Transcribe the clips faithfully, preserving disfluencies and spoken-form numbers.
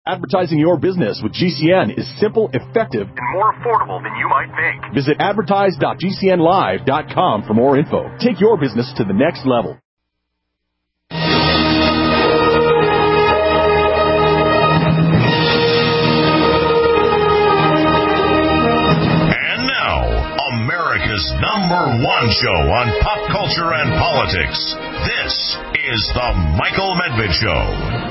Advertising your business with G C N is simple, effective, and more affordable than you might think. Visit advertise dot g c n live dot com for more info. Take your business to the next level. And now, America's number one show on pop culture and politics. This is The Michael Medved Show.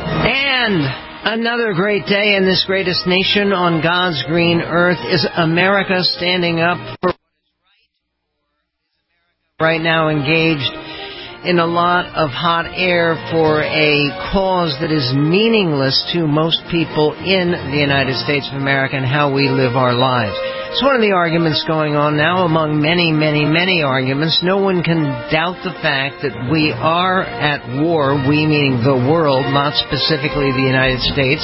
And another great day in this greatest nation on God's green earth. Is America standing up for what is right? Or is America right now engaged in a lot of hot air for a cause that is meaningless to most people in the United States of America and how we live our lives? It's one of the arguments going on now among many, many, many arguments. No one can doubt the fact that we are at war, we meaning the world, not specifically the United States,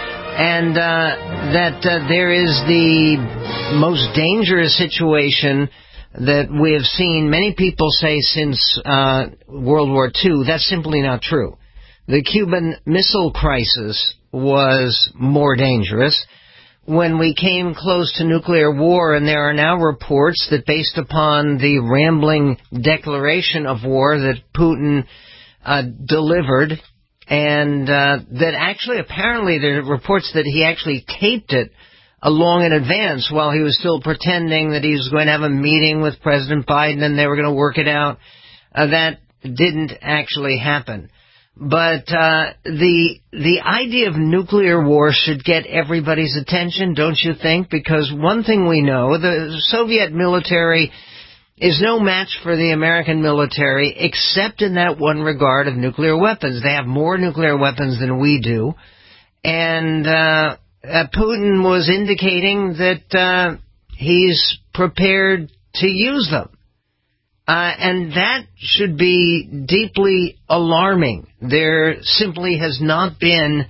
and uh, that uh, there is the most dangerous situation that we have seen. Many people say since uh, World War Two. That's simply not true. The Cuban Missile Crisis was more dangerous. When we came close to nuclear war, and there are now reports that based upon the rambling declaration of war that Putin uh, delivered, and uh, that actually apparently there are reports that he actually taped it long in advance while he was still pretending that he was going to have a meeting with President Biden and they were going to work it out. Uh, that didn't actually happen. But uh, the the idea of nuclear war should get everybody's attention, don't you think? Because one thing we know, the Soviet military is no match for the American military, except in that one regard of nuclear weapons. They have more nuclear weapons than we do. And uh, uh, Putin was indicating that uh, he's prepared to use them. Uh, and that should be deeply alarming. There simply has not been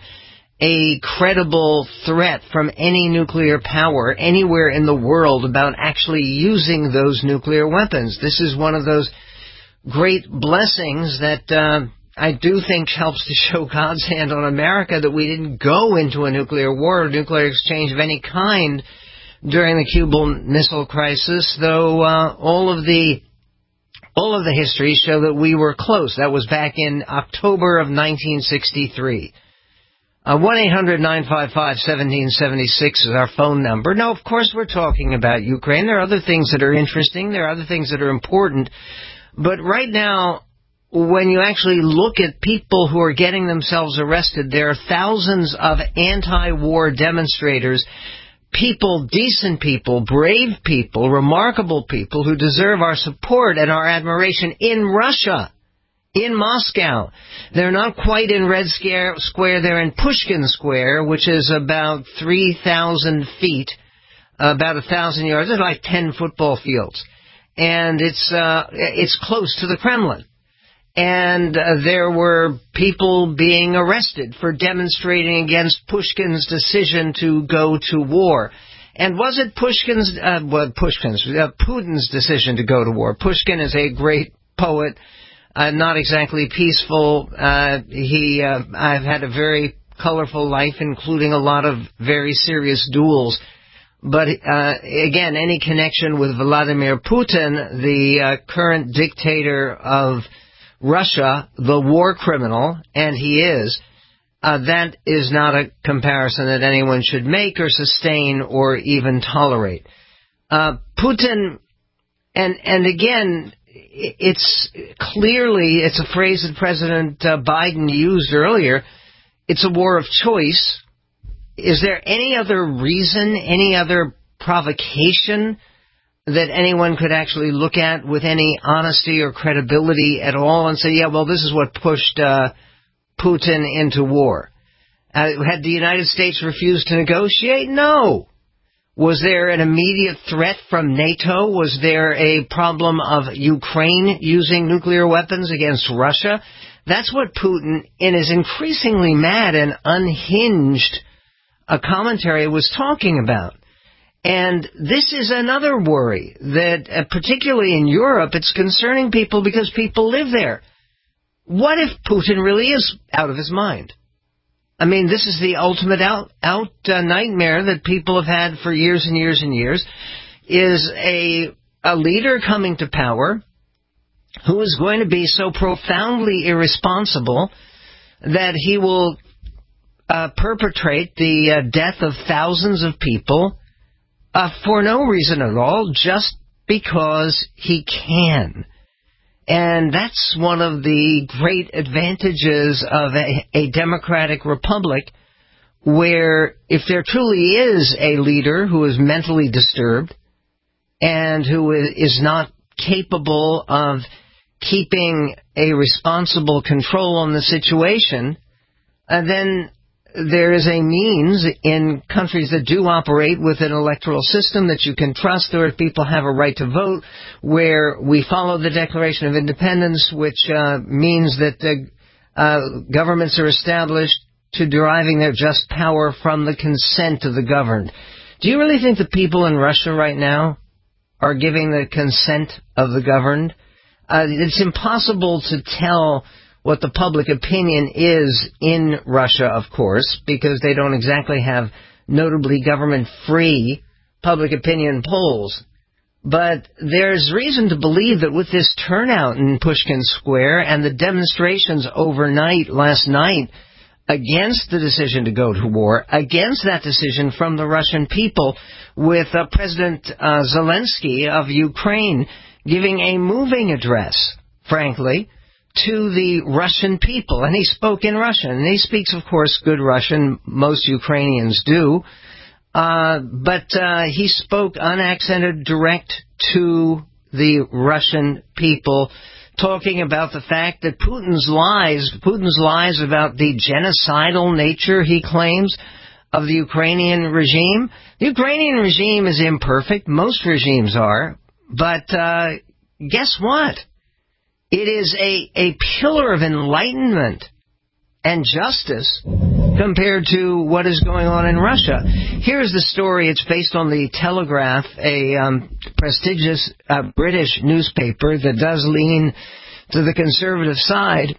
a credible threat from any nuclear power anywhere in the world about actually using those nuclear weapons. This is one of those great blessings that uh, I do think helps to show God's hand on America, that we didn't go into a nuclear war or nuclear exchange of any kind during the Cuban Missile Crisis, though uh, all of the All of the histories show that we were close. That was back in October of nineteen sixty-three. Uh, one eight hundred nine five five one seven seven six is our phone number. Now, of course, we're talking about Ukraine. There are other things that are interesting. There are other things that are important. But right now, when you actually look at people who are getting themselves arrested, there are thousands of anti-war demonstrators, people, decent people, brave people, remarkable people who deserve our support and our admiration in Russia, in Moscow. They're not quite in Red Square, they're in Pushkin Square, which is about three thousand feet, about one thousand yards. It's like ten football fields. And it's, uh, it's close to the Kremlin. And uh, there were people being arrested for demonstrating against Pushkin's decision to go to war. And was it Pushkin's, uh, well, Pushkin's, uh, Putin's decision to go to war? Pushkin is a great poet, uh, not exactly peaceful. Uh, he, uh, I've had a very colorful life, including a lot of very serious duels. But, uh, again, any connection with Vladimir Putin, the uh, current dictator of Russia, the war criminal, and he is, uh, that is not a comparison that anyone should make or sustain or even tolerate. Uh, Putin, and and again, it's clearly, it's a phrase that President uh, Biden used earlier, it's a war of choice. Is there any other reason, any other provocation that anyone could actually look at with any honesty or credibility at all and say, yeah, well, this is what pushed uh, Putin into war? Uh, had the United States refused to negotiate? No. Was there an immediate threat from NATO? Was there a problem of Ukraine using nuclear weapons against Russia? That's what Putin, in his increasingly mad and unhinged uh, commentary, was talking about. And this is another worry that, uh, particularly in Europe, it's concerning people because people live there. What if Putin really is out of his mind? I mean, this is the ultimate out, out uh, nightmare that people have had for years and years and years, is a, a leader coming to power who is going to be so profoundly irresponsible that he will uh, perpetrate the uh, death of thousands of people uh, for no reason at all, just because he can. And that's one of the great advantages of a, a democratic republic, where if there truly is a leader who is mentally disturbed and who is not capable of keeping a responsible control on the situation, uh, then there is a means in countries that do operate with an electoral system that you can trust, where people have a right to vote, where we follow the Declaration of Independence, which uh, means that the uh, governments are established to deriving their just power from the consent of the governed. Do you really think the people in Russia right now are giving the consent of the governed? Uh, it's impossible to tell what the public opinion is in Russia, of course, because they don't exactly have notably government-free public opinion polls. But there's reason to believe that with this turnout in Pushkin Square and the demonstrations overnight last night against the decision to go to war, against that decision from the Russian people, with uh, President uh, Zelensky of Ukraine giving a moving address, frankly, to the Russian people. And he spoke in Russian. And he speaks, of course, good Russian. Most Ukrainians do. Uh, but uh, he spoke unaccented, direct to the Russian people, talking about the fact that Putin's lies, Putin's lies about the genocidal nature, he claims, of the Ukrainian regime. The Ukrainian regime is imperfect. Most regimes are. But uh, guess what? It is a, a pillar of enlightenment and justice compared to what is going on in Russia. Here's the story. It's based on the Telegraph, a um, prestigious uh, British newspaper that does lean to the conservative side.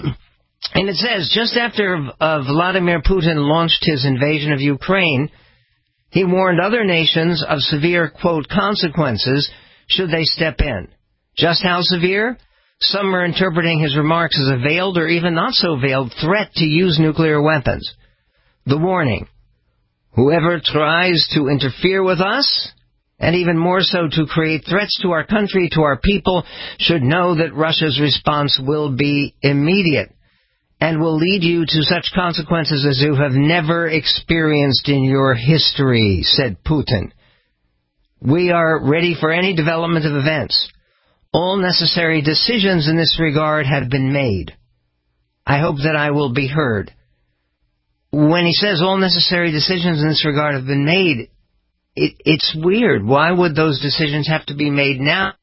And it says, just after uh, Vladimir Putin launched his invasion of Ukraine, he warned other nations of severe, quote, consequences should they step in. Just how severe? Some are interpreting his remarks as a veiled or even not so veiled threat to use nuclear weapons. The warning: whoever tries to interfere with us, and even more so to create threats to our country, to our people, should know that Russia's response will be immediate and will lead you to such consequences as you have never experienced in your history, said Putin. We are ready for any development of events. All necessary decisions in this regard have been made. I hope that I will be heard. When he says all necessary decisions in this regard have been made, it, it's weird. Why would those decisions have to be made now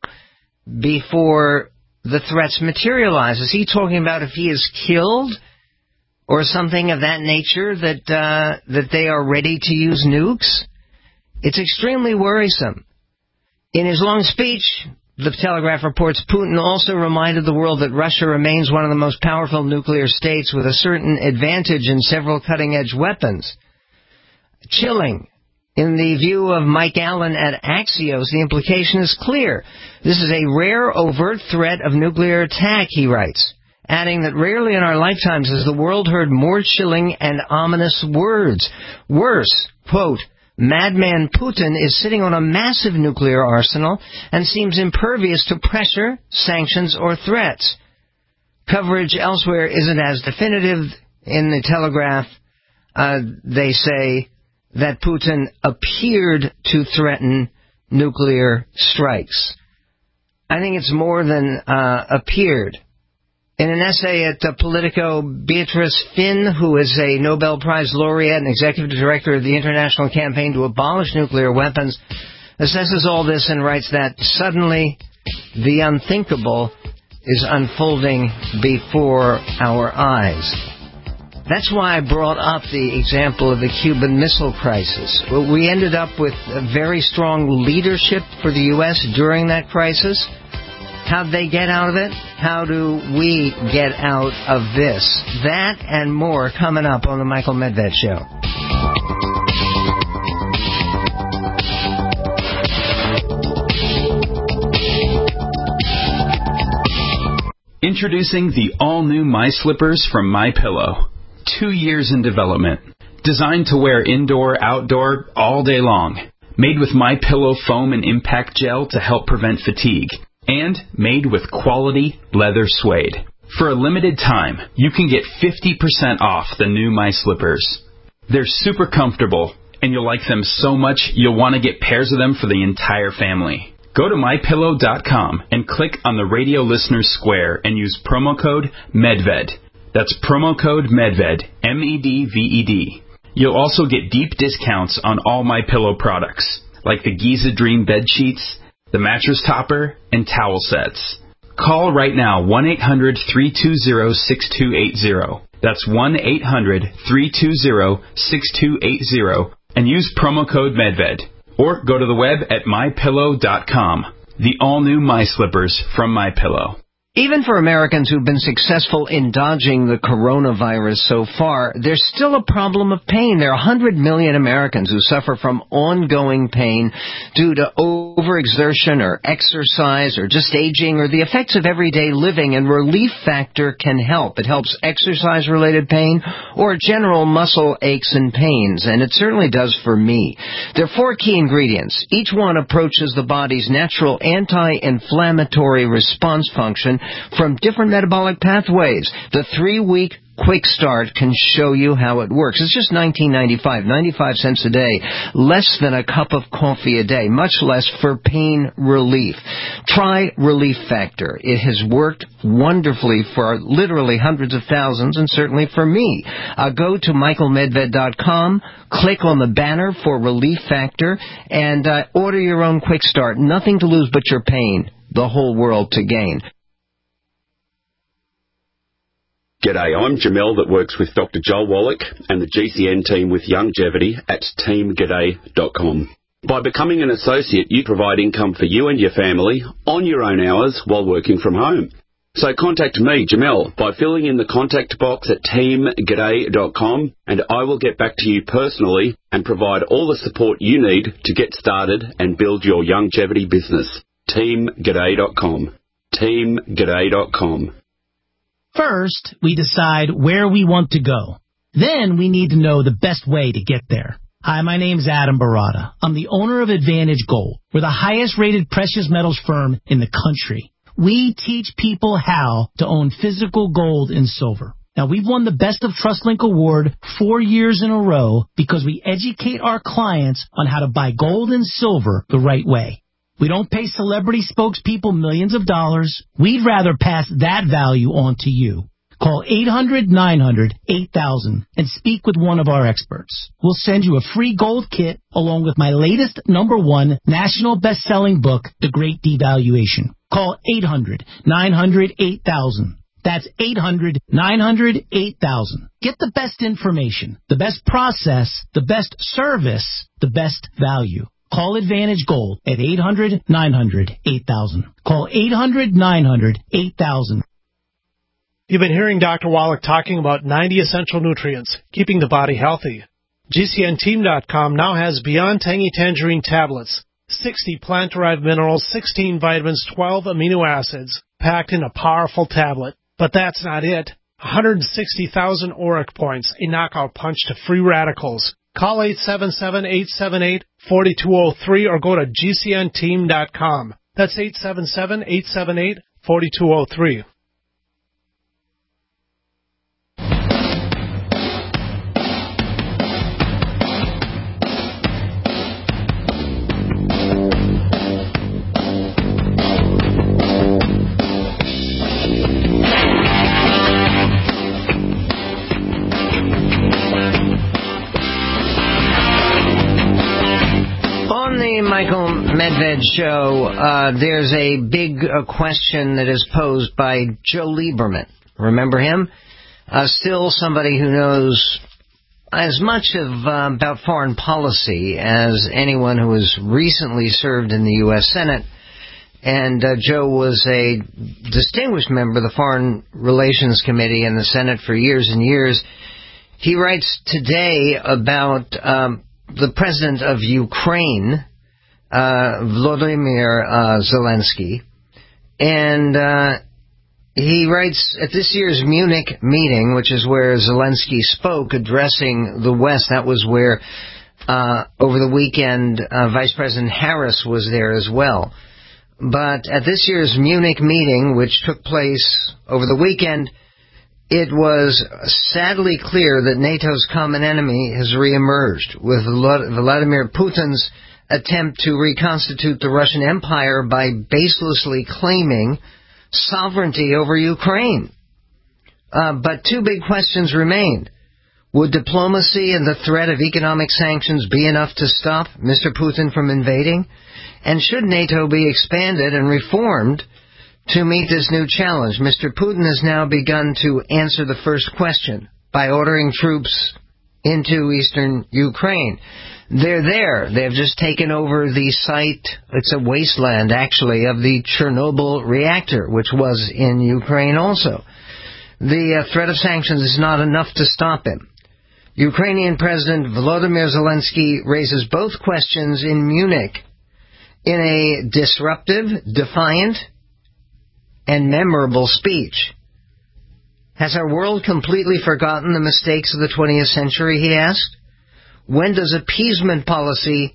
before the threats materialize? Is he talking about if he is killed or something of that nature that uh, that they are ready to use nukes? It's extremely worrisome. In his long speech, the Telegraph reports, Putin also reminded the world that Russia remains one of the most powerful nuclear states with a certain advantage in several cutting-edge weapons. Chilling. In the view of Mike Allen at Axios, the implication is clear. This is a rare, overt threat of nuclear attack, he writes, adding that rarely in our lifetimes has the world heard more chilling and ominous words. Worse, quote, Madman Putin is sitting on a massive nuclear arsenal and seems impervious to pressure, sanctions, or threats. Coverage elsewhere isn't as definitive. In the Telegraph, uh, they say that Putin appeared to threaten nuclear strikes. I think it's more than uh, appeared. In an essay at uh, Politico, Beatrice Finn, who is a Nobel Prize laureate and executive director of the International Campaign to Abolish Nuclear Weapons, assesses all this and writes that suddenly the unthinkable is unfolding before our eyes. That's why I brought up the example of the Cuban Missile Crisis. We ended up with a very strong leadership for the U S during that crisis. How'd they get out of it? How do we get out of this? That and more coming up on the Michael Medved Show. Introducing the all-new My Slippers from MyPillow. Two years in development. Designed to wear indoor, outdoor, all day long. Made with MyPillow foam and impact gel to help prevent fatigue. And made with quality leather suede. For a limited time, you can get fifty percent off the new My Slippers. They're super comfortable, and you'll like them so much you'll want to get pairs of them for the entire family. Go to my pillow dot com and click on the radio listeners square and use promo code MEDVED. That's promo code MEDVED, M E D V E D. You'll also get deep discounts on all MyPillow products, like the Giza Dream bed sheets, the mattress topper, and towel sets. Call right now, one eight hundred, three two zero, six two eight zero. That's one eight hundred, three two zero, six two eight zero, and use promo code MEDVED. Or go to the web at my pillow dot com. The all-new My Slippers from MyPillow. Even for Americans who've been successful in dodging the coronavirus so far, there's still a problem of pain. There are one hundred million Americans who suffer from ongoing pain due to overexertion or exercise or just aging or the effects of everyday living, and Relief Factor can help. It helps exercise-related pain or general muscle aches and pains, and it certainly does for me. There are four key ingredients. Each one approaches the body's natural anti-inflammatory response function from different metabolic pathways. The three-week Quick Start can show you how it works. It's just nineteen ninety-five, ninety-five cents a day, less than a cup of coffee a day, much less for pain relief. Try Relief Factor. It has worked wonderfully for literally hundreds of thousands, and certainly for me. Uh, go to michael medved dot com, click on the banner for Relief Factor, and uh, order your own Quick Start. Nothing to lose but your pain. The whole world to gain. G'day, I'm Jamel that works with Doctor Joel Wallach and the G C N team with Longevity at team g'day dot com. By becoming an associate, you provide income for you and your family on your own hours while working from home. So contact me, Jamel, by filling in the contact box at team g'day dot com, and I will get back to you personally and provide all the support you need to get started and build your longevity business. team g'day dot com. team g'day dot com. First, we decide where we want to go. Then we need to know the best way to get there. Hi, my name's Adam Barada. I'm the owner of Advantage Gold. We're the highest-rated precious metals firm in the country. We teach people how to own physical gold and silver. Now, we've won the Best of TrustLink Award four years in a row because we educate our clients on how to buy gold and silver the right way. We don't pay celebrity spokespeople millions of dollars. We'd rather pass that value on to you. Call eight hundred, nine hundred, eight thousand and speak with one of our experts. We'll send you a free gold kit along with my latest number one national best-selling book, The Great Devaluation. Call eight hundred, nine hundred, eight thousand. That's eight hundred, nine hundred, eight thousand. Get the best information, the best process, the best service, the best value. Call Advantage Gold at eight hundred, nine hundred, eight thousand. Call eight hundred, nine hundred, eight thousand. You've been hearing Doctor Wallach talking about ninety essential nutrients, keeping the body healthy. G C N team dot com now has Beyond Tangy Tangerine tablets, sixty plant-derived minerals, sixteen vitamins, twelve amino acids, packed in a powerful tablet. But that's not it. one hundred sixty thousand auric points, a knockout punch to free radicals. Call eight seven seven, eight seven eight, four two zero three or go to G C N team dot com. That's eight seven seven, eight seven eight, four two zero three. Michael Medved Show, uh, there's a big uh, question that is posed by Joe Lieberman. Remember him? Uh, still somebody who knows as much of uh, about foreign policy as anyone who has recently served in the U S Senate. and uh, Joe was a distinguished member of the Foreign Relations Committee in the Senate for years and years. He writes today about um, the president of Ukraine, uh, Volodymyr uh, Zelensky, and uh, he writes, at this year's Munich meeting, which is where Zelensky spoke, addressing the West, that was where, uh, over the weekend, uh, Vice President Harris was there as well. But at this year's Munich meeting, which took place over the weekend, it was sadly clear that NATO's common enemy has reemerged, with Vladimir Putin's attempt to reconstitute the Russian Empire by baselessly claiming sovereignty over Ukraine. Uh, but two big questions remain. Would diplomacy and the threat of economic sanctions be enough to stop Mister Putin from invading? And should NATO be expanded and reformed to meet this new challenge? Mister Putin has now begun to answer the first question by ordering troops into eastern Ukraine. They're there. They've just taken over the site, it's a wasteland actually, of the Chernobyl reactor, which was in Ukraine also. The uh, threat of sanctions is not enough to stop him. Ukrainian President Volodymyr Zelensky raises both questions in Munich in a disruptive, defiant, and memorable speech. Has our world completely forgotten the mistakes of the twentieth century, he asked? When does appeasement policy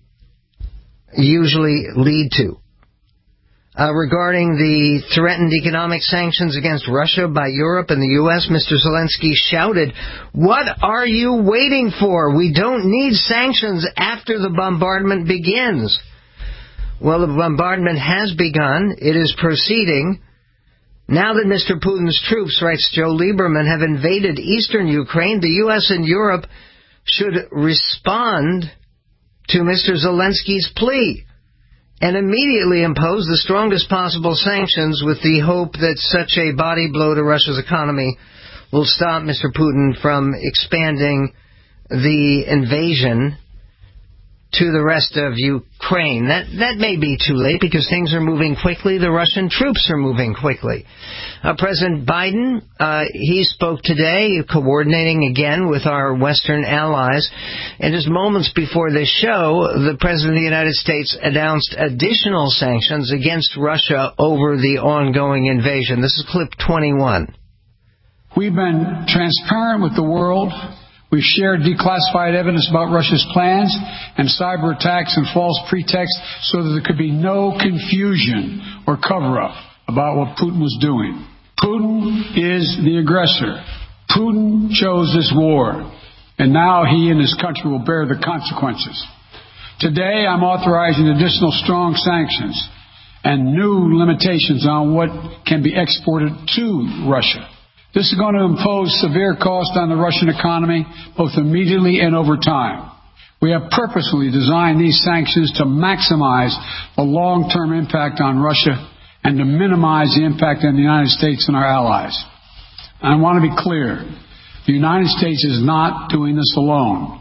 usually lead to? Uh, regarding the threatened economic sanctions against Russia by Europe and the U S, Mister Zelensky shouted, "What are you waiting for? We don't need sanctions after the bombardment begins." Well, the bombardment has begun. It is proceeding. Now that Mister Putin's troops, writes Joe Lieberman, have invaded eastern Ukraine, the U S and Europe should respond to Mister Zelensky's plea and immediately impose the strongest possible sanctions with the hope that such a body blow to Russia's economy will stop Mister Putin from expanding the invasion to the rest of Ukraine. That that may be too late because things are moving quickly. The Russian troops are moving quickly. Uh, President Biden, uh, he spoke today, coordinating again with our Western allies. And just moments before this show, the President of the United States announced additional sanctions against Russia over the ongoing invasion. This is clip twenty-one. We've been transparent with the world. We've shared declassified evidence about Russia's plans and cyber attacks and false pretexts so that there could be no confusion or cover-up about what Putin was doing. Putin is the aggressor. Putin chose this war, and now he and his country will bear the consequences. Today, I'm authorizing additional strong sanctions and new limitations on what can be exported to Russia. This is going to impose severe cost on the Russian economy, both immediately and over time. We have purposely designed these sanctions to maximize the long-term impact on Russia and to minimize the impact on the United States and our allies. And I want to be clear, the United States is not doing this alone.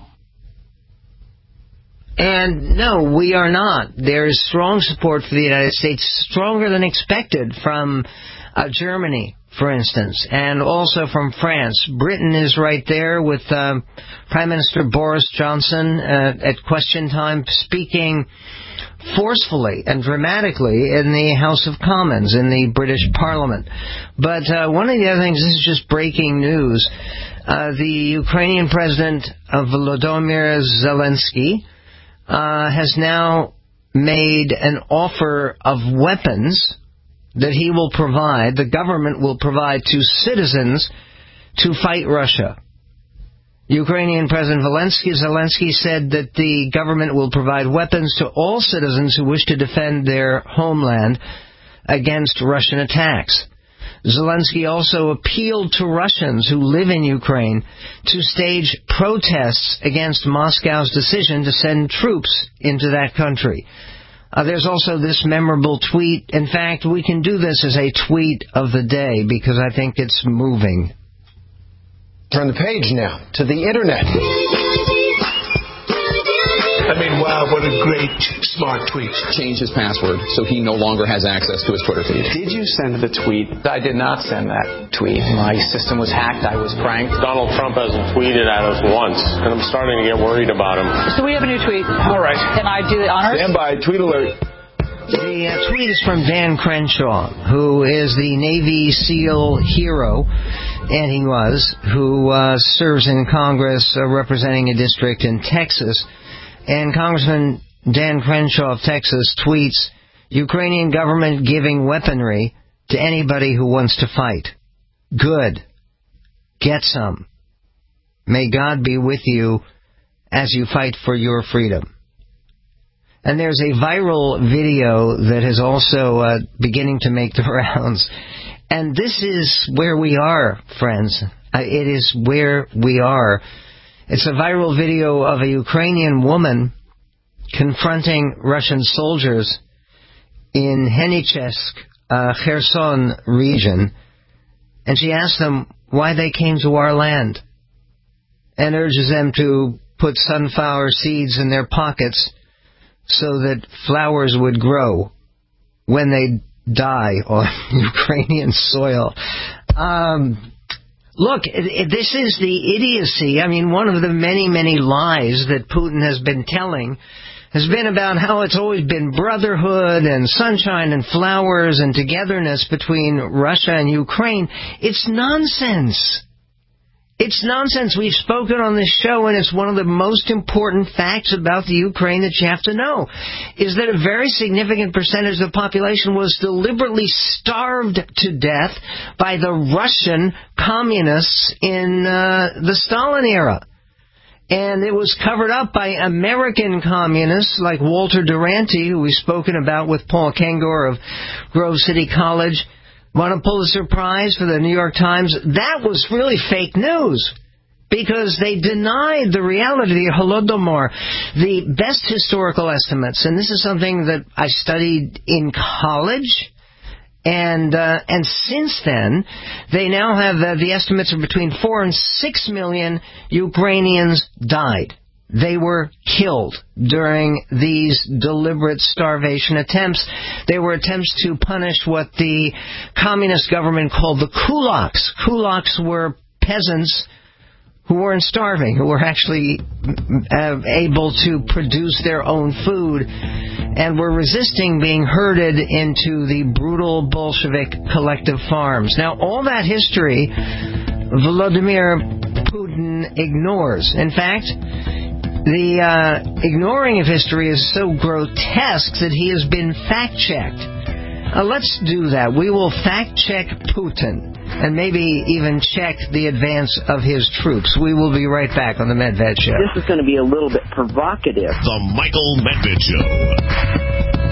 And no, we are not. There is strong support for the United States, stronger than expected from uh, Germany, for instance, and also from France. Britain is right there with uh, Prime Minister Boris Johnson uh, at question time speaking forcefully and dramatically in the House of Commons, in the British Parliament. But uh, one of the other things, this is just breaking news, uh, the Ukrainian President uh, Volodymyr Zelensky uh, has now made an offer of weapons that he will provide, the government will provide to citizens to fight Russia. Ukrainian President Zelensky, Zelensky said that the government will provide weapons to all citizens who wish to defend their homeland against Russian attacks. Zelensky also appealed to Russians who live in Ukraine to stage protests against Moscow's decision to send troops into that country. Uh, there's also this memorable tweet. In fact, we can do this as a tweet of the day because I think it's moving. Turn the page now to the Internet. I mean, wow, what a great, smart tweet. Changed his password, so he no longer has access to his Twitter feed. Did you send the tweet? I did not send that tweet. My system was hacked. I was pranked. Donald Trump hasn't tweeted at us once, and I'm starting to get worried about him. So we have a new tweet. All right. Can I do the honors? Stand by. Tweet alert. The uh, tweet is from Dan Crenshaw, who is the Navy SEAL hero, and he was, who uh, serves in Congress uh, representing a district in Texas. And Congressman Dan Crenshaw of Texas tweets, Ukrainian government giving weaponry to anybody who wants to fight. Good. Get some. May God be with you as you fight for your freedom. And there's a viral video that is also uh, beginning to make the rounds. And this is where we are, friends. Uh, it is where we are. It's a viral video of a Ukrainian woman confronting Russian soldiers in Henichesk, uh, Kherson region. And she asks them why they came to our land and urges them to put sunflower seeds in their pockets so that flowers would grow when they die on Ukrainian soil. Um, look, it, it, this is the idiocy. I mean, one of the many, many lies that Putin has been telling has been about how it's always been brotherhood and sunshine and flowers and togetherness between Russia and Ukraine. It's nonsense. It's nonsense. We've spoken on this show, and it's one of the most important facts about the Ukraine that you have to know, is that a very significant percentage of the population was deliberately starved to death by the Russian communists in uh, the Stalin era. And it was covered up by American communists like Walter Duranty, who we've spoken about with Paul Kengor of Grove City College, won a Pulitzer Prize for the New York Times. That was really fake news because they denied the reality of Holodomor. The best historical estimates, and this is something that I studied in college, and uh, and since then, they now have uh, the estimates are between four and six million Ukrainians died. They were killed during these deliberate starvation attempts. They were attempts to punish what the communist government called the kulaks. Kulaks were peasants who weren't starving, who were actually uh, able to produce their own food and were resisting being herded into the brutal Bolshevik collective farms. Now, all that history, Vladimir Putin ignores. In fact, the uh, ignoring of history is so grotesque that he has been fact-checked. Uh, let's do that. We will fact-check Putin and maybe even check the advance of his troops. We will be right back on the Medved Show. This is going to be a little bit provocative. The Michael Medved Show.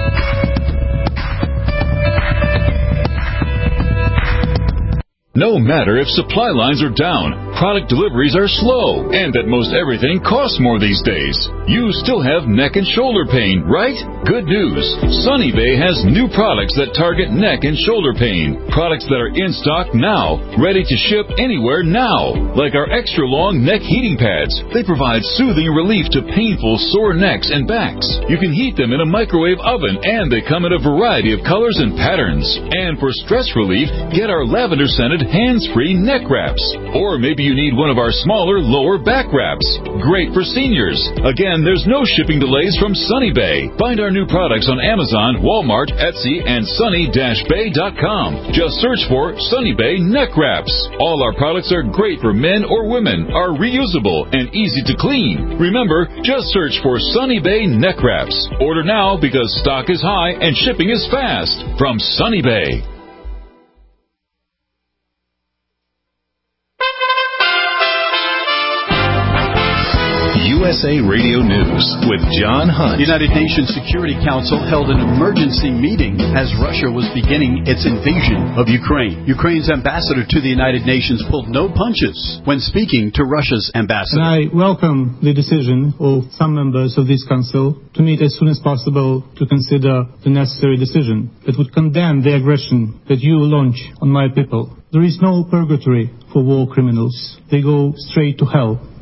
No matter if supply lines are down, product deliveries are slow, and that most everything costs more these days, you still have neck and shoulder pain, right? Good news. Sunny Bay has new products that target neck and shoulder pain. Products that are in stock now, ready to ship anywhere now. Like our extra long neck heating pads. They provide soothing relief to painful sore necks and backs. You can heat them in a microwave oven, and they come in a variety of colors and patterns. And for stress relief, get our lavender scented hands-free neck wraps. Or maybe you need one of our smaller lower back wraps. Great for seniors. Again, there's no shipping delays from Sunny Bay. Find our new products on Amazon, Walmart, Etsy, and sunny dash bay dot com. Just search for Sunny Bay neck wraps. All our products are great for men or women, are reusable, and easy to clean. Remember, just search for Sunny Bay neck wraps. Order now because stock is high and shipping is fast. From Sunny Bay. U S A Radio News with John Hunt. The United Nations Security Council held an emergency meeting as Russia was beginning its invasion of Ukraine. Ukraine's ambassador to the United Nations pulled no punches when speaking to Russia's ambassador. And I welcome the decision of some members of this council to meet as soon as possible to consider the necessary decision that would condemn the aggression that you launch on my people. There is no purgatory for war criminals. They go straight to hell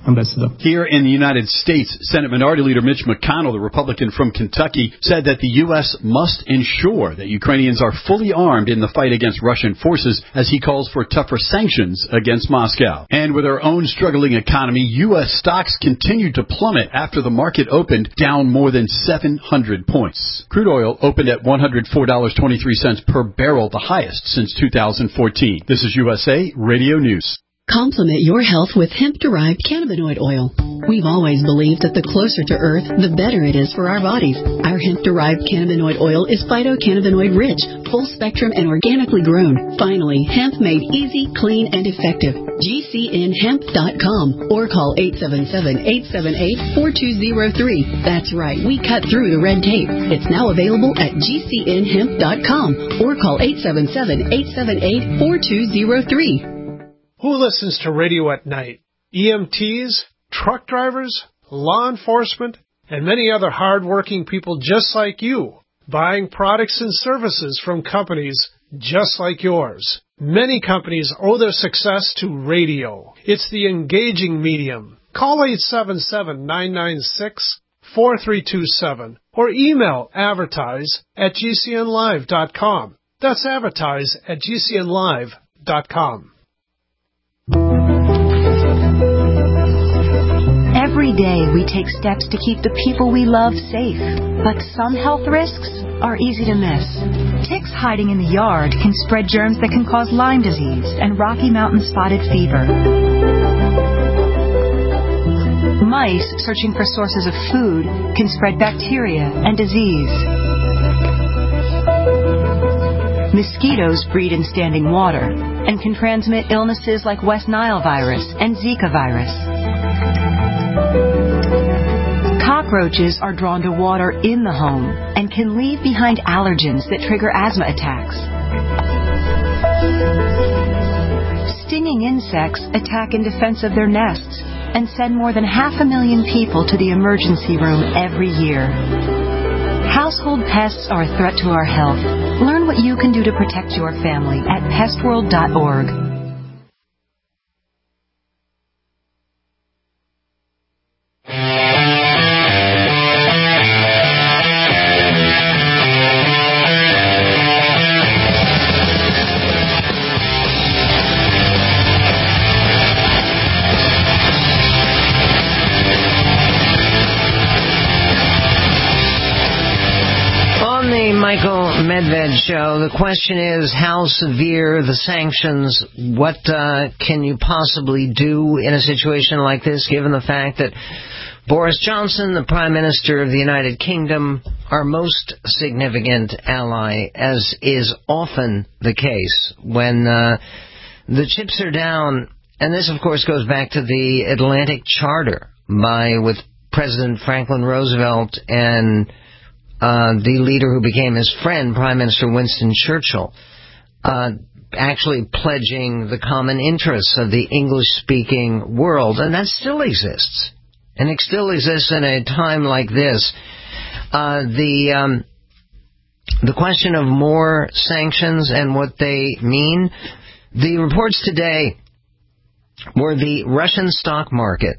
Ambassador. Here in the United States, Senate Minority Leader Mitch McConnell, the Republican from Kentucky, said that the U S must ensure that Ukrainians are fully armed in the fight against Russian forces, as he calls for tougher sanctions against Moscow. And with our own struggling economy, U S stocks continued to plummet after the market opened down more than seven hundred points. Crude oil opened at one hundred four dollars and twenty-three cents per barrel, the highest since two thousand fourteen. This is U S A Radio News. Complement your health with hemp-derived cannabinoid oil. We've always believed that the closer to Earth, the better it is for our bodies. Our hemp-derived cannabinoid oil is phytocannabinoid-rich, full-spectrum, and organically grown. Finally, hemp made easy, clean, and effective. G C N hemp dot com or call eight seven seven, eight seven eight, four two zero three. That's right, we cut through the red tape. It's now available at G C N hemp dot com or call eight seven seven, eight seven eight, four two zero three. Who listens to radio at night? E M Ts, truck drivers, law enforcement, and many other hard-working people just like you, buying products and services from companies just like yours. Many companies owe their success to radio. It's the engaging medium. Call eight seven seven, nine nine six, four three two seven or email advertise at G C N live dot com. That's advertise at G C N live dot com. Every day we take steps to keep the people we love safe, but some health risks are easy to miss. Ticks hiding in the yard can spread germs that can cause Lyme disease and Rocky Mountain spotted fever. Mice searching for sources of food can spread bacteria and disease. Mosquitoes breed in standing water and can transmit illnesses like West Nile virus and Zika virus. Cockroaches are drawn to water in the home and can leave behind allergens that trigger asthma attacks. Stinging insects attack in defense of their nests and send more than half a million people to the emergency room every year. Household pests are a threat to our health. Learn what you can do to protect your family at pest world dot org. Michael Medved Show. The question is, how severe the sanctions? What uh, can you possibly do in a situation like this, given the fact that Boris Johnson, the Prime Minister of the United Kingdom, our most significant ally, as is often the case when uh, the chips are down? And this, of course, goes back to the Atlantic Charter by with President Franklin Roosevelt and Uh, the leader who became his friend, Prime Minister Winston Churchill, uh, actually pledging the common interests of the English-speaking world, and that still exists. And it still exists in a time like this. Uh, the um, the question of more sanctions and what they mean, the reports today were the Russian stock market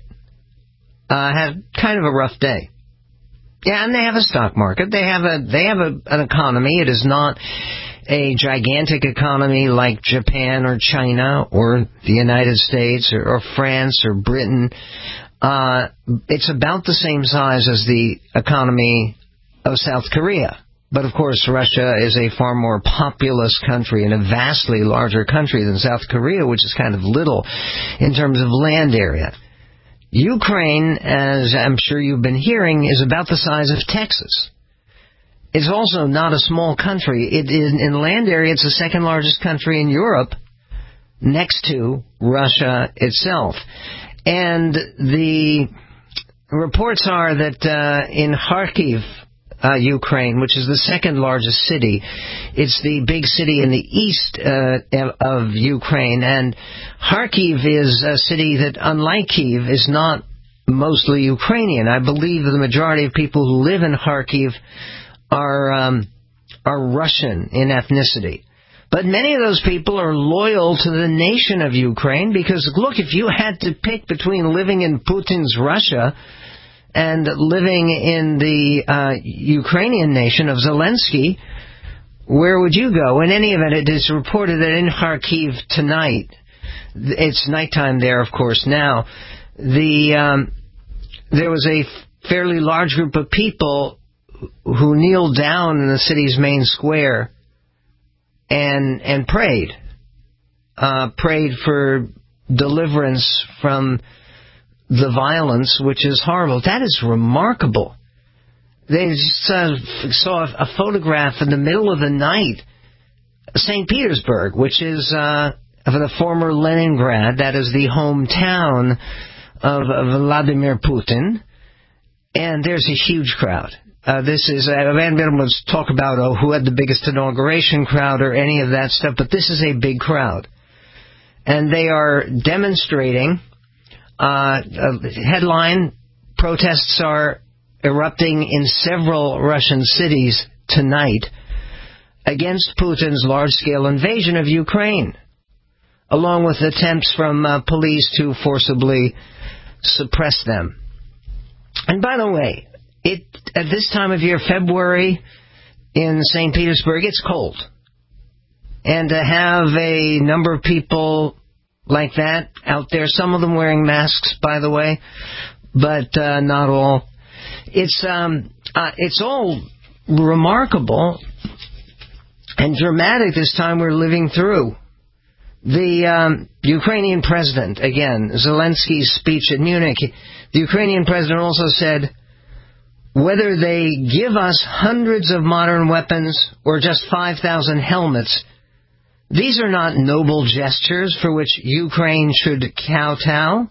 uh, had kind of a rough day. Yeah, and they have a stock market. They have a they have a, an economy. It is not a gigantic economy like Japan or China or the United States or, or France or Britain. Uh, it's about the same size as the economy of South Korea. But, of course, Russia is a far more populous country and a vastly larger country than South Korea, which is kind of little in terms of land area. Ukraine, as I'm sure you've been hearing, is about the size of Texas. It's also not a small country. It is, in land area, it's the second largest country in Europe, next to Russia itself. And the reports are that uh, in Kharkiv, uh, Ukraine, which is the second largest city, it's the big city in the east uh, of Ukraine, and Kharkiv is a city that, unlike Kyiv, is not mostly Ukrainian. I believe the majority of people who live in Kharkiv are um, are Russian in ethnicity. But many of those people are loyal to the nation of Ukraine because, look, if you had to pick between living in Putin's Russia and living in the uh, Ukrainian nation of Zelensky, where would you go? In any event, it is reported that in Kharkiv tonight, it's nighttime there, of course, now, the um, there was a fairly large group of people who kneeled down in the city's main square and and prayed, uh, prayed for deliverance from the violence, which is horrible. That is remarkable. They uh, saw a photograph in the middle of the night, Saint Petersburg, which is uh, of the former Leningrad, that is the hometown of, of Vladimir Putin, and there's a huge crowd. Uh, this is, uh, Van Bitterman's talk about oh, who had the biggest inauguration crowd or any of that stuff, but this is a big crowd. And they are demonstrating, uh, uh, headline, protests are erupting in several Russian cities tonight against Putin's large-scale invasion of Ukraine, along with attempts from uh, police to forcibly suppress them. And by the way, It at this time of year, February, in Saint Petersburg, it's cold. And to have a number of people like that out there, some of them wearing masks, by the way, but uh, not all. It's um, uh, it's all remarkable and dramatic this time we're living through. The um, Ukrainian president, again, Zelensky's speech at Munich, the Ukrainian president also said, whether they give us hundreds of modern weapons or just five thousand helmets, these are not noble gestures for which Ukraine should kowtow.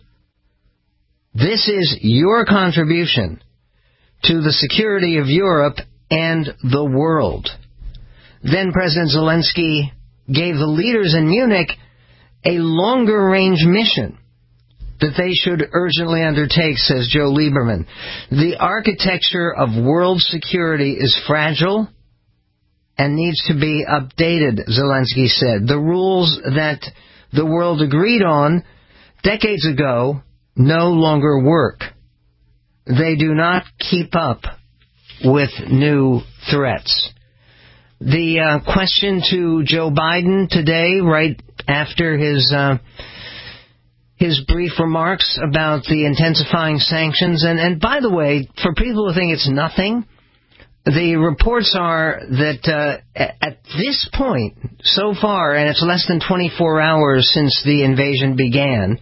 This is your contribution to the security of Europe and the world. Then President Zelensky gave the leaders in Munich a longer-range mission that they should urgently undertake, says Joe Lieberman. The architecture of world security is fragile and needs to be updated, Zelensky said. The rules that the world agreed on decades ago no longer work. They do not keep up with new threats. The uh, question to Joe Biden today, right after his uh, his brief remarks about the intensifying sanctions, and, and by the way, for people who think it's nothing, the reports are that uh, at this point, so far, and it's less than twenty-four hours since the invasion began,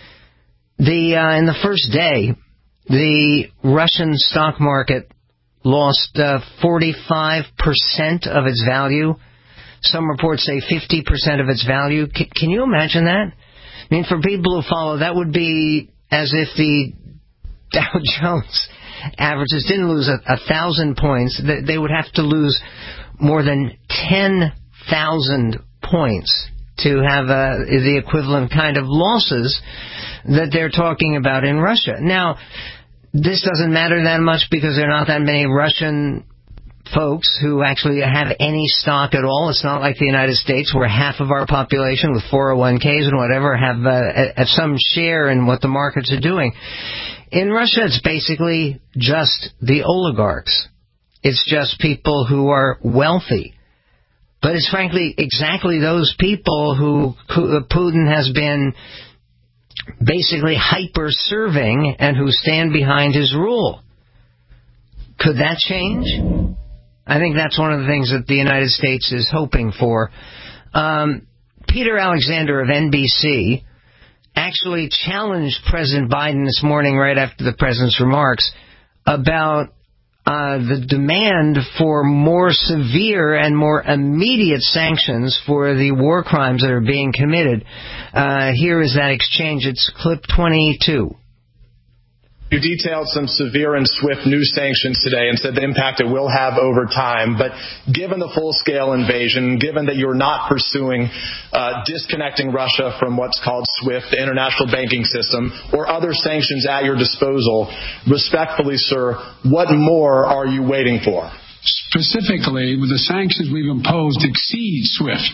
the uh, in the first day, the Russian stock market lost uh, forty-five percent of its value. Some reports say fifty percent of its value. C- can you imagine that? I mean, for people who follow, that would be as if the Dow Jones averages didn't lose a, a thousand points. They would have to lose more than ten thousand points to have uh, the equivalent kind of losses that they're talking about in Russia. Now, this doesn't matter that much because there are not that many Russian folks who actually have any stock at all. It's not like the United States where half of our population with four oh one k's and whatever have, uh, have some share in what the markets are doing. In Russia, it's basically just the oligarchs. It's just people who are wealthy. But it's frankly exactly those people who Putin has been basically hyper-serving and who stand behind his rule. Could that change? I think that's one of the things that the United States is hoping for. Um, Peter Alexander of N B C actually challenged President Biden this morning right after the president's remarks about uh, the demand for more severe and more immediate sanctions for the war crimes that are being committed. Uh, here is that exchange. It's clip twenty-two. You detailed some severe and swift new sanctions today and said the impact it will have over time. But given the full-scale invasion, given that you're not pursuing uh, disconnecting Russia from what's called SWIFT, the international banking system, or other sanctions at your disposal, respectfully, sir, what more are you waiting for? Specifically, the sanctions we've imposed exceed SWIFT.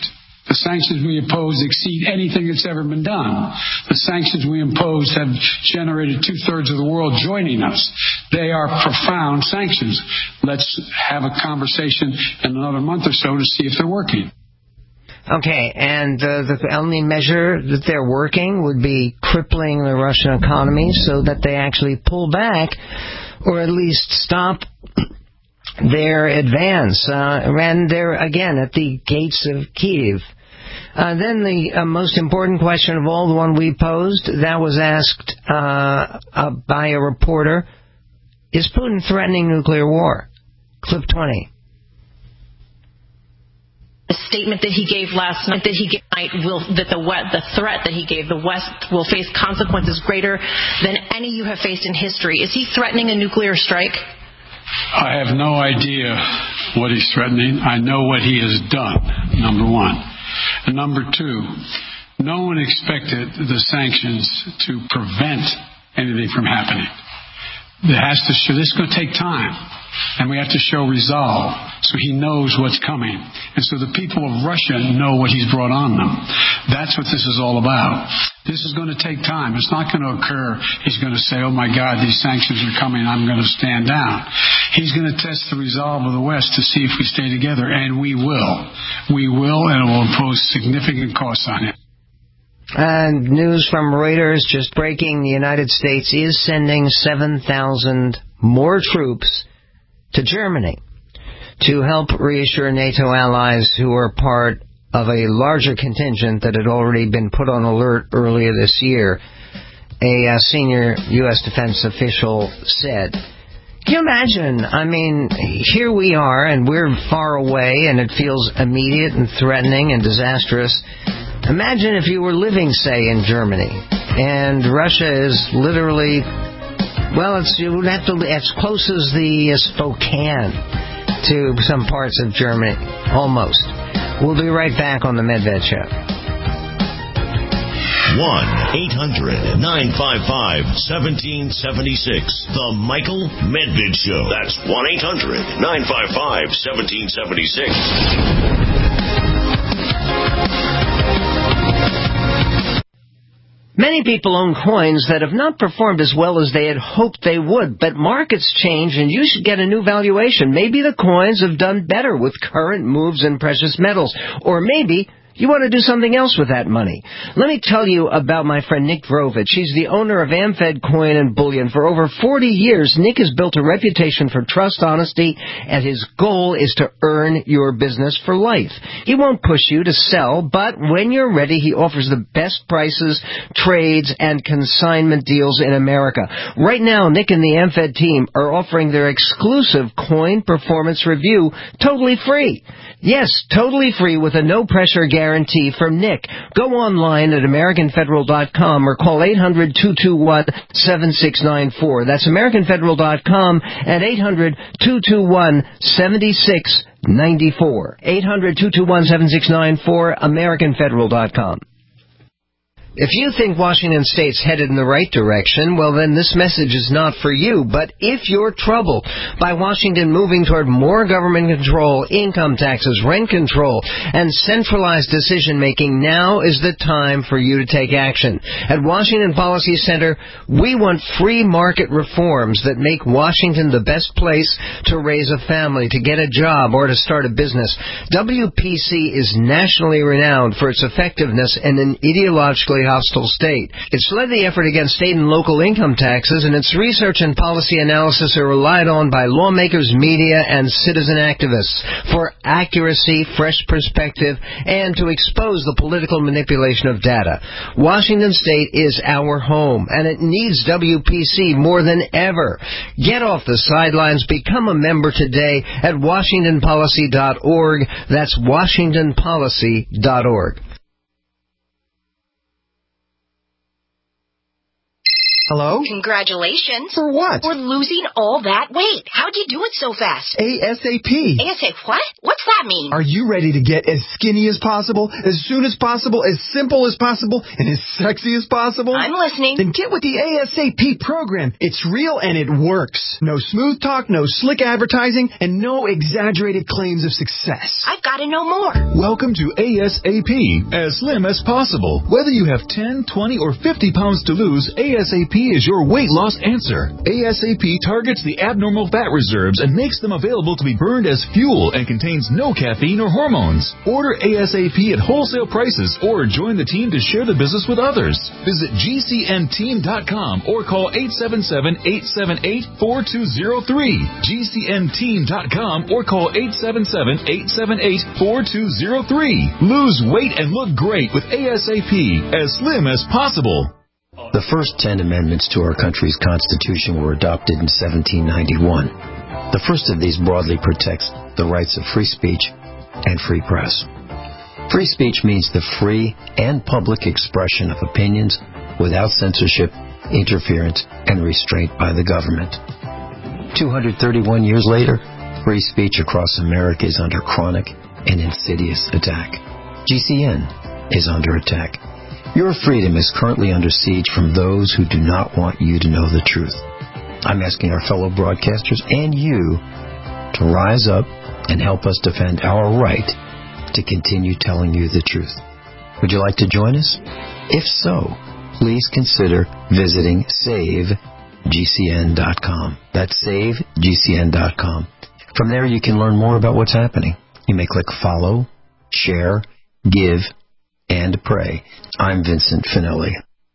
The sanctions we impose exceed anything that's ever been done. The sanctions we impose have generated two-thirds of the world joining us. They are profound sanctions. Let's have a conversation in another month or so to see if they're working. Okay, and uh, the only measure that they're working would be crippling the Russian economy so that they actually pull back or at least stop their advance. Uh, and they're, again, at the gates of Kyiv. Uh, then the uh, most important question of all, the one we posed, that was asked uh, uh, by a reporter, is Putin threatening nuclear war? Clip twenty. The statement that he gave last night, that he gave night will, that the the threat that he gave, the West will face consequences greater than any you have faced in history. Is he threatening a nuclear strike? I have no idea what he's threatening. I know what he has done, number one. And number two, no one expected the sanctions to prevent anything from happening. It has to show, this is going to take time, and we have to show resolve so he knows what's coming. And so the people of Russia know what he's brought on them. That's what this is all about. This is going to take time. It's not going to occur. He's going to say, oh my God, these sanctions are coming, I'm going to stand down. He's going to test the resolve of the West to see if we stay together, and we will. We will, and it will impose significant costs on him. And news from Reuters just breaking, the United States is sending seven thousand more troops to Germany to help reassure NATO allies who are part of a larger contingent that had already been put on alert earlier this year, a uh, senior U S defense official said. Can you imagine? I mean, here we are, and we're far away, and it feels immediate and threatening and disastrous. Imagine if you were living, say, in Germany, and Russia is literally, well, it's, you would have to, as close as the uh, Spokane to some parts of Germany, almost. We'll be right back on the Medved Show. one eight hundred nine five five one seven seven six. The Michael Medved Show. That's one eight hundred nine five five one seven seven six. Many people own coins that have not performed as well as they had hoped they would, but markets change and you should get a new valuation. Maybe the coins have done better with current moves in precious metals, or maybe you want to do something else with that money. Let me tell you about my friend Nick Vrovich. He's the owner of AmFed Coin and Bullion. For over forty years, Nick has built a reputation for trust, honesty, and his goal is to earn your business for life. He won't push you to sell, but when you're ready, he offers the best prices, trades, and consignment deals in America. Right now, Nick and the AmFed team are offering their exclusive coin performance review totally free. Yes, totally free with a no-pressure guarantee from Nick. Go online at American Federal dot com or call eight hundred two two one seven six nine four. That's American Federal dot com at eight hundred two two one seven six nine four. eight hundred two two one seven six nine four, American Federal dot com. If you think Washington State's headed in the right direction, well then this message is not for you. But if you're troubled by Washington moving toward more government control, income taxes, rent control, and centralized decision-making, now is the time for you to take action. At Washington Policy Center, we want free market reforms that make Washington the best place to raise a family, to get a job, or to start a business. W P C is nationally renowned for its effectiveness in an ideologically hostile state. It's led the effort against state and local income taxes, and its research and policy analysis are relied on by lawmakers, media, and citizen activists for accuracy, fresh perspective, and to expose the political manipulation of data. Washington State is our home, and it needs W P C more than ever. Get off the sidelines. Become a member today at washington policy dot org. That's washington policy dot org. Hello? Congratulations. For what? For losing all that weight. How'd you do it so fast? ASAP. ASAP what? What's that mean? Are you ready to get as skinny as possible, as soon as possible, as simple as possible, and as sexy as possible? I'm listening. Then get with the ASAP program. It's real and it works. No smooth talk, no slick advertising, and no exaggerated claims of success. I've got to know more. Welcome to ASAP, as slim as possible. Whether you have ten, twenty, or fifty pounds to lose, ASAP is your weight loss answer. ASAP targets the abnormal fat reserves and makes them available to be burned as fuel and contains no caffeine or hormones. Order ASAP at wholesale prices or join the team to share the business with others. Visit G C N team dot com or call eight seven seven, eight seven eight, four two zero three. G C N team dot com or call eight seven seven, eight seven eight, four two zero three. Lose weight and look great with ASAP, as slim as possible. The first ten amendments to our country's Constitution were adopted in seventeen ninety-one. The first of these broadly protects the rights of free speech and free press. Free speech means the free and public expression of opinions without censorship, interference, and restraint by the government. two hundred thirty-one years later, free speech across America is under chronic and insidious attack. G C N is under attack. Your freedom is currently under siege from those who do not want you to know the truth. I'm asking our fellow broadcasters and you to rise up and help us defend our right to continue telling you the truth. Would you like to join us? If so, please consider visiting save G C N dot com. That's save G C N dot com. From there, you can learn more about what's happening. You may click follow, share, give, and pray. I'm Vincent Finelli.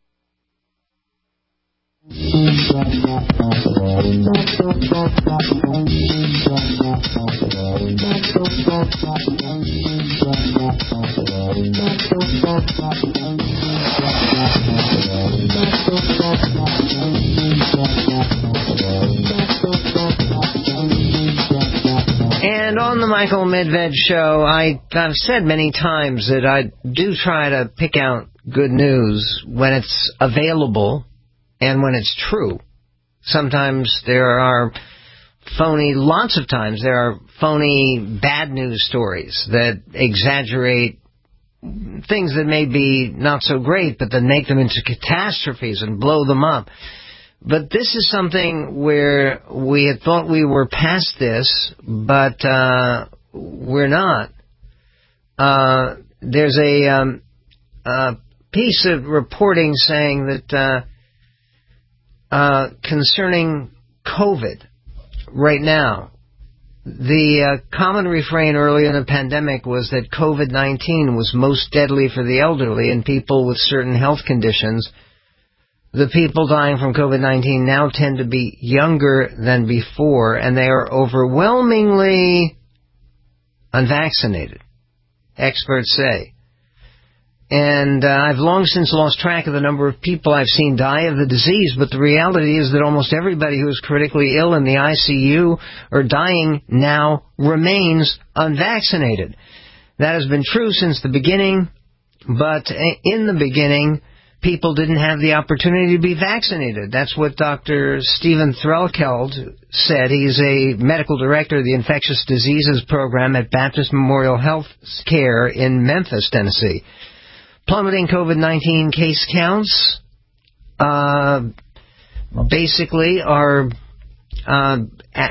And on the Michael Medved Show, I, I've said many times that I do try to pick out good news when it's available and when it's true. Sometimes there are phony, lots of times there are phony bad news stories that exaggerate things that may be not so great, but that make them into catastrophes and blow them up. But this is something where we had thought we were past this, but uh, we're not. Uh, there's a, um, a piece of reporting saying that uh, uh, concerning COVID right now, the uh, common refrain early in the pandemic was that COVID nineteen was most deadly for the elderly and people with certain health conditions. The people dying from COVID nineteen now tend to be younger than before, and they are overwhelmingly unvaccinated, experts say. And uh, I've long since lost track of the number of people I've seen die of the disease, but the reality is that almost everybody who is critically ill in the I C U or dying now remains unvaccinated. That has been true since the beginning, but in the beginning, people didn't have the opportunity to be vaccinated. That's what Doctor Stephen Threlkeld said. He's a medical director of the Infectious Diseases Program at Baptist Memorial Health Care in Memphis, Tennessee. Plummeting COVID nineteen case counts uh, basically are uh, at,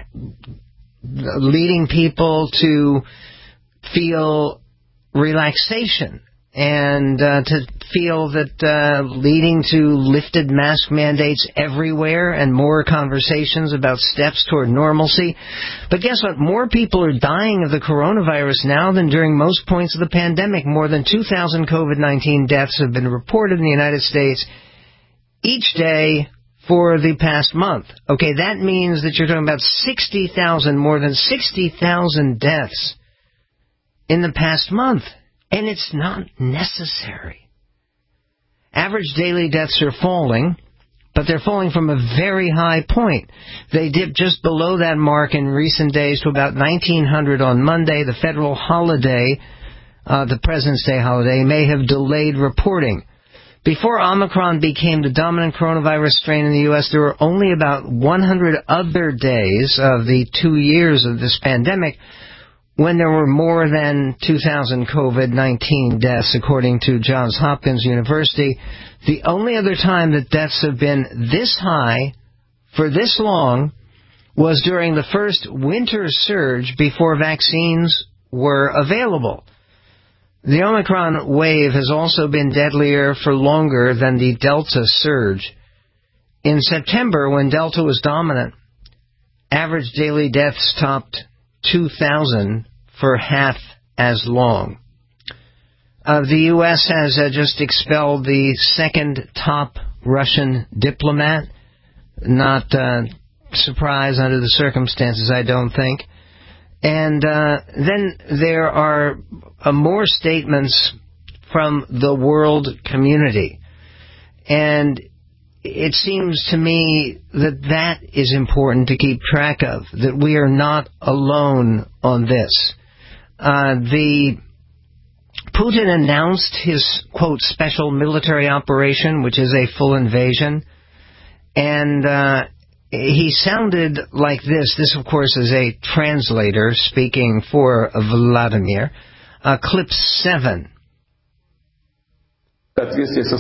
leading people to feel relaxation and uh, to feel that uh, leading to lifted mask mandates everywhere and more conversations about steps toward normalcy. But guess what? More people are dying of the coronavirus now than during most points of the pandemic. More than two thousand COVID nineteen deaths have been reported in the United States each day for the past month. Okay, that means that you're talking about sixty thousand, more than sixty thousand deaths in the past month. And it's not necessary. Average daily deaths are falling, but they're falling from a very high point. They dipped just below that mark in recent days to about nineteen hundred on Monday. The federal holiday, uh, the President's Day holiday, may have delayed reporting. Before Omicron became the dominant coronavirus strain in the U S, there were only about one hundred other days of the two years of this pandemic when there were more than two thousand COVID nineteen deaths, according to Johns Hopkins University. The only other time that deaths have been this high for this long was during the first winter surge before vaccines were available. The Omicron wave has also been deadlier for longer than the Delta surge. In September, when Delta was dominant, average daily deaths topped two thousand for half as long. Uh, the U S has uh, just expelled the second top Russian diplomat. Not uh, surprise under the circumstances, I don't think. And uh, then there are uh, more statements from the world community. And it seems to me that that is important to keep track of, that we are not alone on this. Uh, the Putin announced his, quote, special military operation, which is a full invasion, and uh, he sounded like this. This, of course, is a translator speaking for Vladimir. Uh, clip seven. With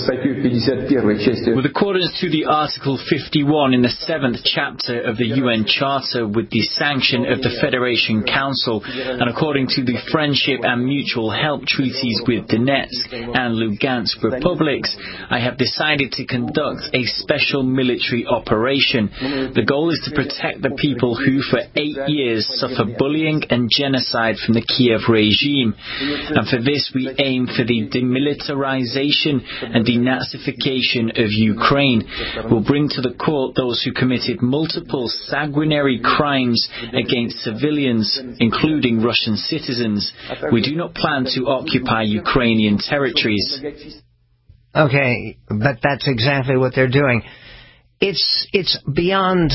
accordance to the Article fifty-one in the seventh chapter of the U N Charter with the sanction of the Federation Council, and according to the Friendship and Mutual Help Treaties with Donetsk and Lugansk republics, I have decided to conduct a special military operation. The goal is to protect the people who for eight years suffer bullying and genocide from the Kiev regime. And for this we aim for the demilitarization and denazification of Ukraine. Will bring to the court those who committed multiple sanguinary crimes against civilians, including Russian citizens. We do not plan to occupy Ukrainian territories. Okay, but that's exactly what they're doing. It's it's beyond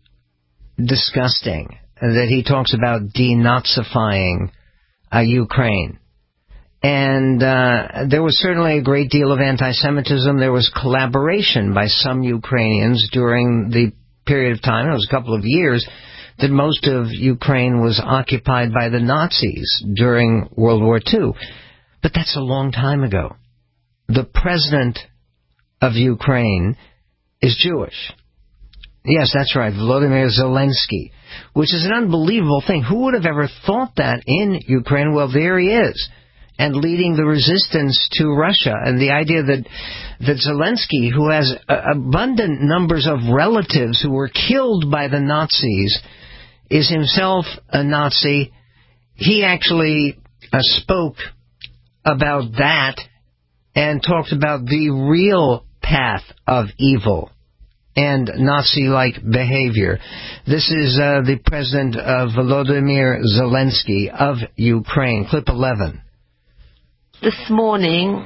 disgusting that he talks about denazifying uh, Ukraine. And uh, there was certainly a great deal of anti-Semitism. There was collaboration by some Ukrainians during the period of time, it was a couple of years, that most of Ukraine was occupied by the Nazis during World War Two. But that's a long time ago. The president of Ukraine is Jewish. Yes, that's right, Volodymyr Zelensky, which is an unbelievable thing. Who would have ever thought that in Ukraine? Well, there he is, and leading the resistance to Russia. And the idea that that Zelensky, who has uh, abundant numbers of relatives who were killed by the Nazis, is himself a Nazi. He actually uh, spoke about that and talked about the real path of evil and Nazi-like behavior. This is uh, the president of Volodymyr Zelensky of Ukraine. Clip eleven. This morning,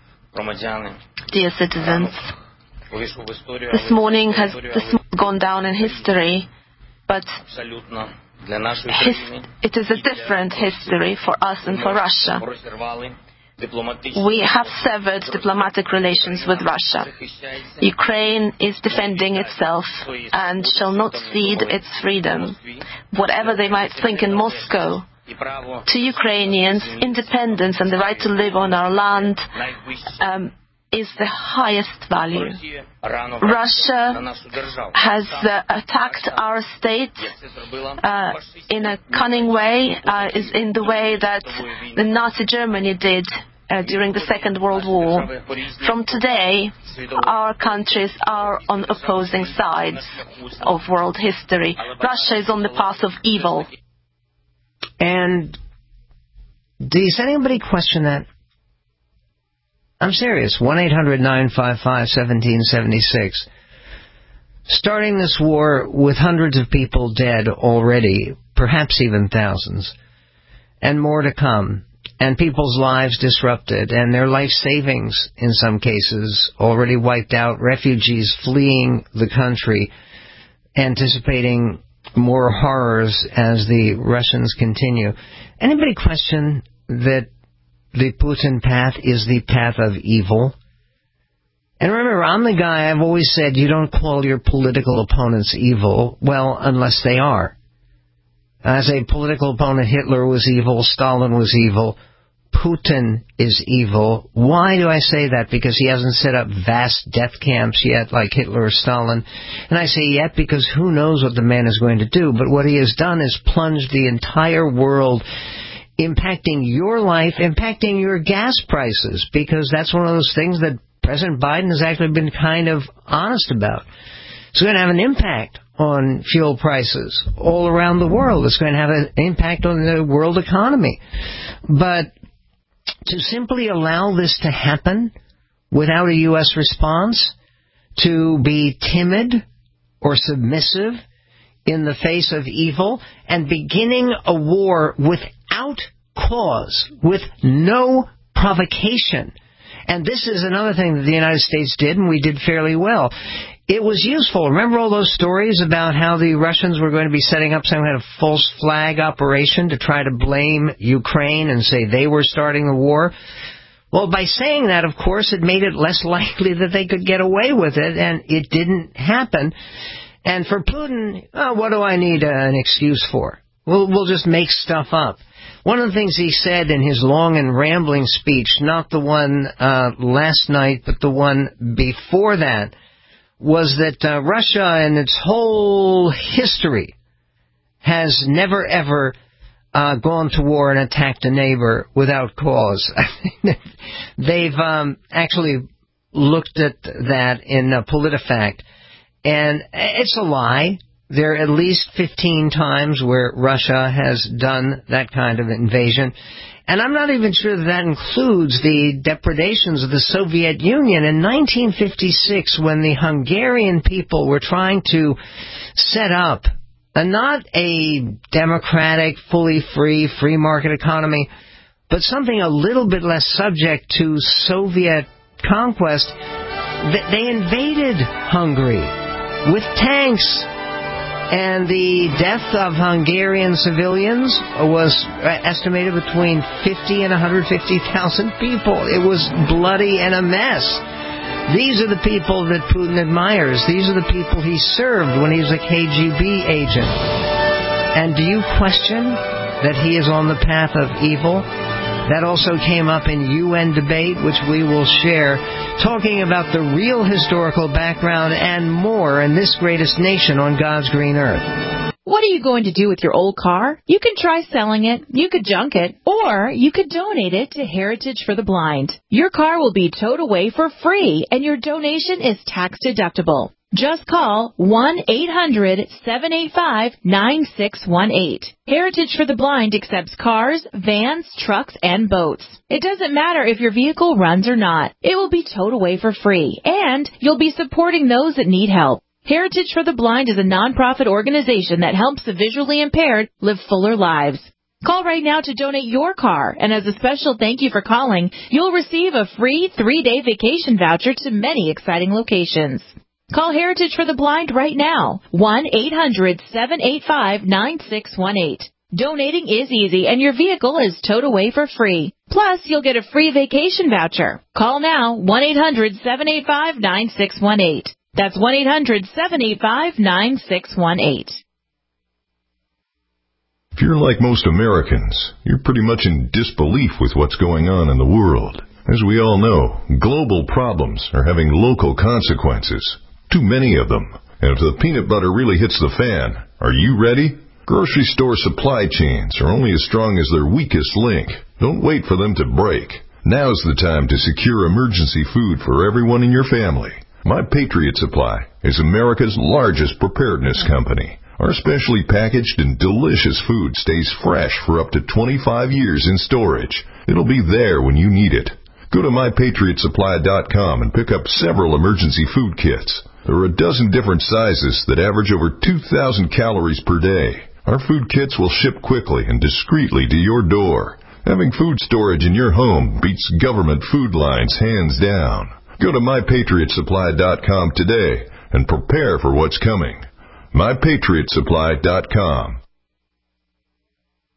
dear citizens, this morning has this gone down in history, but his, it is a different history for us and for Russia. We have severed diplomatic relations with Russia. Ukraine is defending itself and shall not cede its freedom. Whatever they might think in Moscow, to Ukrainians, independence and the right to live on our land um, is the highest value. Russia has uh, attacked our state uh, in a cunning way, uh, is in the way that the Nazi Germany did uh, during the Second World War. From today, our countries are on opposing sides of world history. Russia is on the path of evil. And does anybody question that? I'm serious. one eight hundred nine five five one seven seven six. Starting this war with hundreds of people dead already, perhaps even thousands, and more to come, and people's lives disrupted, and their life savings, in some cases, already wiped out, refugees fleeing the country, anticipating more horrors as the Russians continue. Anybody question that the Putin path is the path of evil? And remember, I'm the guy, I've always said, you don't call your political opponents evil, well, unless they are. As a political opponent, Hitler was evil, Stalin was evil, Putin is evil. Why do I say that? Because he hasn't set up vast death camps yet like Hitler or Stalin. And I say yet because who knows what the man is going to do. But what he has done is plunged the entire world, impacting your life, impacting your gas prices, because that's one of those things that President Biden has actually been kind of honest about. It's going to have an impact on fuel prices all around the world. It's going to have an impact on the world economy. But to simply allow this to happen without a U S response, to be timid or submissive in the face of evil, and beginning a war without cause, with no provocation. And this is another thing that the United States did, and we did fairly well. It was useful. Remember all those stories about how the Russians were going to be setting up some kind of false flag operation to try to blame Ukraine and say they were starting the war? Well, by saying that, of course, it made it less likely that they could get away with it, and it didn't happen. And for Putin, oh, what do I need uh, an excuse for? We'll, we'll just make stuff up. One of the things he said in his long and rambling speech, not the one uh, last night, but the one before that, was that uh, Russia and its whole history has never, ever uh, gone to war and attacked a neighbor without cause. They've um, actually looked at that in uh, PolitiFact, and it's a lie. There are at least fifteen times where Russia has done that kind of invasion. And I'm not even sure that that includes the depredations of the Soviet Union. In nineteen fifty-six, when the Hungarian people were trying to set up a, not a democratic, fully free, free market economy, but something a little bit less subject to Soviet conquest, they invaded Hungary with tanks. And the death of Hungarian civilians was estimated between fifty and one hundred fifty thousand people. It was bloody and a mess. These are the people that Putin admires. These are the people he served when he was a K G B agent. And do you question that he is on the path of evil? That also came up in U N debate, which we will share, talking about the real historical background and more in this greatest nation on God's green earth. What are you going to do with your old car? You could try selling it, you could junk it, or you could donate it to Heritage for the Blind. Your car will be towed away for free, and your donation is tax deductible. Just call one eight hundred seven eight five nine six one eight. Heritage for the Blind accepts cars, vans, trucks, and boats. It doesn't matter if your vehicle runs or not. It will be towed away for free, and you'll be supporting those that need help. Heritage for the Blind is a nonprofit organization that helps the visually impaired live fuller lives. Call right now to donate your car, and as a special thank you for calling, you'll receive a free three-day vacation voucher to many exciting locations. Call Heritage for the Blind right now, one eight hundred seven eight five nine six one eight. Donating is easy, and your vehicle is towed away for free. Plus, you'll get a free vacation voucher. Call now, one eight hundred seven eight five nine six one eight. That's one eight hundred seven eight five nine six one eight. If you're like most Americans, you're pretty much in disbelief with what's going on in the world. As we all know, global problems are having local consequences. Too many of them. And if the peanut butter really hits the fan, are you ready? Grocery store supply chains are only as strong as their weakest link. Don't wait for them to break. Now's the time to secure emergency food for everyone in your family. My Patriot Supply is America's largest preparedness company. Our specially packaged and delicious food stays fresh for up to twenty-five years in storage. It'll be there when you need it. Go to my patriot supply dot com and pick up several emergency food kits. There are a dozen different sizes that average over two thousand calories per day. Our food kits will ship quickly and discreetly to your door. Having food storage in your home beats government food lines hands down. Go to my patriot supply dot com today and prepare for what's coming. my patriot supply dot com.